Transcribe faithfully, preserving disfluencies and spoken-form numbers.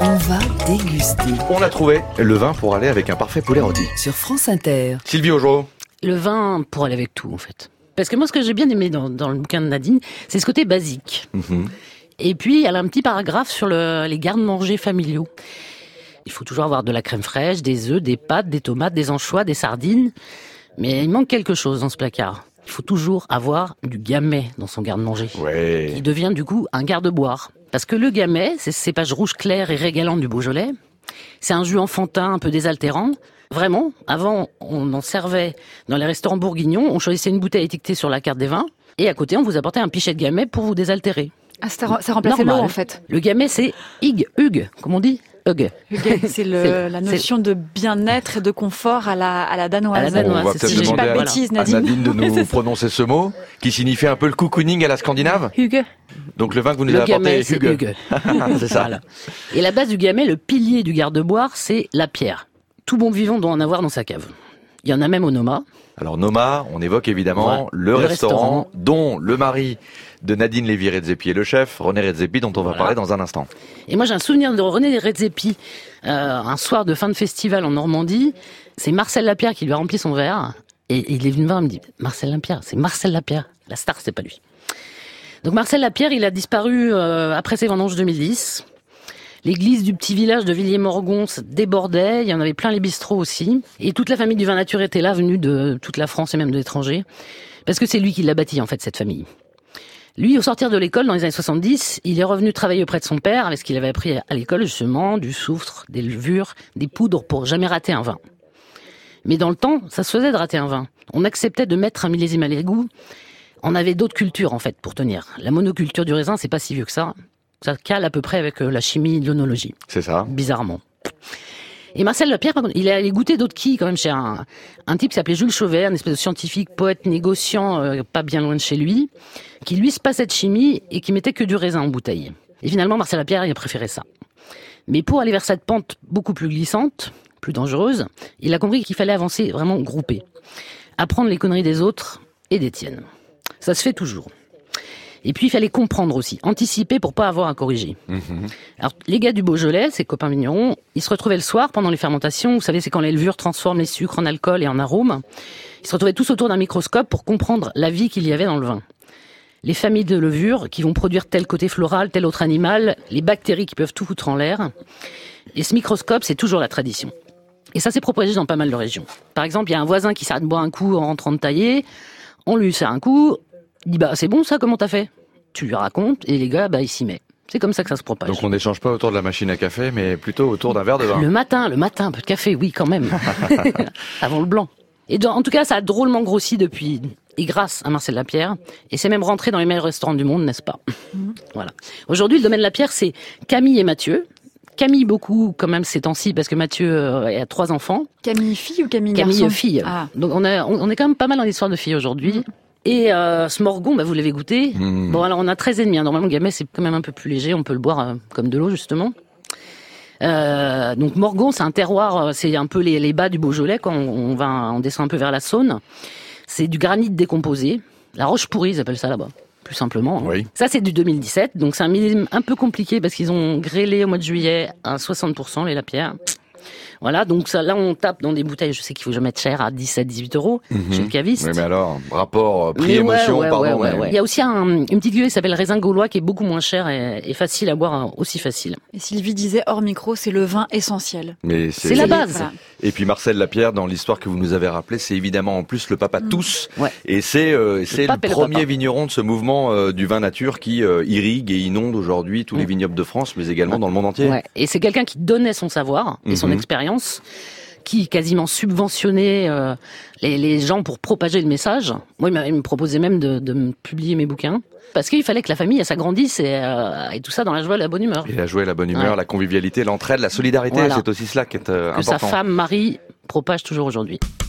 On va déguster. On a trouvé le vin pour aller avec un parfait poulet rôti. Sur France Inter. Sylvie Augereau. Le vin pour aller avec tout, en fait. Parce que moi, ce que j'ai bien aimé dans, dans le bouquin de Nadine, c'est ce côté basique. Mmh. Et puis, elle a un petit paragraphe sur le, les garde-manger familiaux. Il faut toujours avoir de la crème fraîche, des œufs, des pâtes, des tomates, des anchois, des sardines. Mais il manque quelque chose dans ce placard. Il faut toujours avoir du gamay dans son garde-manger. Ouais. Qui devient du coup un garde-boire. Parce que le gamay, c'est ce cépage rouge clair et régalant du Beaujolais. C'est un jus enfantin un peu désaltérant. Vraiment, avant, on en servait dans les restaurants bourguignons. On choisissait une bouteille étiquetée sur la carte des vins. Et à côté, on vous apportait un pichet de gamay pour vous désaltérer. Ah, ça, ça remplaçait l'eau, en fait. Le gamay, c'est hig, hug, comme on dit. Hug. Hug, c'est, le, c'est la notion c'est... de bien-être et de confort à la, à la danoise. À la danoise. On va c'est peut-être demander pas à, bêtise, Nadine. à Nadine de nous prononcer ce mot, qui signifie un peu le cocooning à la scandinave. Hug. Donc le vin que vous nous le avez apporté gamay, est Hug. Hug. C'est ça. Voilà. Et la base du gamay, le pilier du garde-boire, c'est la pierre. Tout bon vivant doit en avoir dans sa cave. Il y en a même au Noma. Alors Noma, on évoque évidemment ouais, le, le restaurant, restaurant dont le mari de Nadine Lévy-Redzepi est le chef, René Redzepi, dont on va voilà. parler dans un instant. Et moi j'ai un souvenir de René Redzepi, euh, un soir de fin de festival en Normandie. C'est Marcel Lapierre qui lui a rempli son verre. Et il est venu me voir et me dit « Marcel Lapierre, c'est Marcel Lapierre. La star, c'est pas lui. » Donc Marcel Lapierre, il a disparu euh, après ses vendanges deux mille dix. L'église du petit village de Villiers-Morgon débordait, il y en avait plein les bistrots aussi. Et toute la famille du vin nature était là, venue de toute la France et même de l'étranger. Parce que c'est lui qui l'a bâti, en fait, cette famille. Lui, au sortir de l'école, dans les années soixante-dix, il est revenu travailler auprès de son père, avec ce qu'il avait appris à l'école, justement, du soufre, des levures, des poudres, pour jamais rater un vin. Mais dans le temps, ça se faisait de rater un vin. On acceptait de mettre un millésime à l'égout. On avait d'autres cultures, en fait, pour tenir. La monoculture du raisin, c'est pas si vieux que ça. Ça cale à peu près avec la chimie de l'œnologie. C'est ça. Bizarrement. Et Marcel Lapierre, par contre, il est allé goûter d'autres quilles quand même chez un, un type qui s'appelait Jules Chauvet, un espèce de scientifique, poète, négociant, euh, pas bien loin de chez lui, qui lui se passait de chimie et qui mettait que du raisin en bouteille. Et finalement, Marcel Lapierre, il a préféré ça. Mais pour aller vers cette pente beaucoup plus glissante, plus dangereuse, il a compris qu'il fallait avancer vraiment groupé. Apprendre les conneries des autres et des tiennes. Ça se fait toujours. Et puis, il fallait comprendre aussi, anticiper pour pas avoir à corriger. Mmh. Alors, les gars du Beaujolais, ces copains vignerons, ils se retrouvaient le soir pendant les fermentations. Vous savez, c'est quand les levures transforment les sucres en alcool et en arômes. Ils se retrouvaient tous autour d'un microscope pour comprendre la vie qu'il y avait dans le vin. Les familles de levures qui vont produire tel côté floral, tel autre animal, les bactéries qui peuvent tout foutre en l'air. Et ce microscope, c'est toujours la tradition. Et ça s'est propagé dans pas mal de régions. Par exemple, il y a un voisin qui s'arrête de boire un coup en rentrant de tailler. On lui sert un coup. Il dit bah c'est bon ça, comment t'as fait? Tu lui racontes et les gars bah ils s'y mettent. C'est comme ça que ça se propage. Donc on n'échange pas autour de la machine à café, mais plutôt autour d'un verre de vin. Le matin, le matin, un peu de café, oui quand même. Avant le blanc. Et dans, en tout cas ça a drôlement grossi depuis, et grâce à Marcel Lapierre, et c'est même rentré dans les meilleurs restaurants du monde, n'est-ce pas? Mmh. Voilà. Aujourd'hui le domaine Lapierre c'est Camille et Mathieu. Camille beaucoup quand même ces temps-ci parce que Mathieu euh, a trois enfants. Camille fille ou Camille garçon? Camille fille. Ah. Donc on, a, on, on est quand même pas mal dans l'histoire de filles aujourd'hui. Mmh. Et euh, ce morgon, bah, vous l'avez goûté. Mmh. Bon, alors on a treize et demi. Hein. Normalement, le gamay, c'est quand même un peu plus léger. On peut le boire euh, comme de l'eau, justement. Euh, donc morgon, c'est un terroir, c'est un peu les, les bas du Beaujolais. Quand on, on va, on descend un peu vers la Saône. C'est du granit décomposé. La roche pourrie, ils appellent ça là-bas. Plus simplement. Hein. Oui. Ça, c'est du deux mille dix-sept. Donc c'est un millésime un peu compliqué parce qu'ils ont grêlé au mois de juillet à soixante pour cent les Lapierre. Voilà, donc ça, là, on tape dans des bouteilles, je sais qu'il faut que je mette cher, à dix à dix-huit euros, mmh. chez le caviste. Oui, mais alors, rapport prix-émotion, ouais, ouais, pardon. Ouais, ouais, mais... ouais. Il y a aussi un, une petite cuvée qui s'appelle Raisin Gaulois, qui est beaucoup moins cher et, et facile à boire, aussi facile. Et Sylvie disait, hors micro, c'est le vin essentiel. Mais c'est, c'est la base. Voilà. Et puis Marcel Lapierre, dans l'histoire que vous nous avez rappelée, c'est évidemment en plus le papa de mmh. tous. Ouais. Et c'est, euh, c'est le, le premier le vigneron de ce mouvement euh, du vin nature qui euh, irrigue et inonde aujourd'hui tous mmh. les vignobles de France, mais également ouais. dans le monde entier. Ouais. Et c'est quelqu'un qui donnait son savoir et mmh. son expérience, qui quasiment subventionnait euh, les, les gens pour propager le message. Moi, il, il me proposait même de, de me publier mes bouquins. Parce qu'il fallait que la famille elle s'agrandisse et, euh, et tout ça dans la joie et la bonne humeur. Et la joie et la bonne humeur, ouais. la convivialité, l'entraide, la solidarité, voilà. c'est aussi cela qui est euh, que important. Que sa femme, Marie, propage toujours aujourd'hui.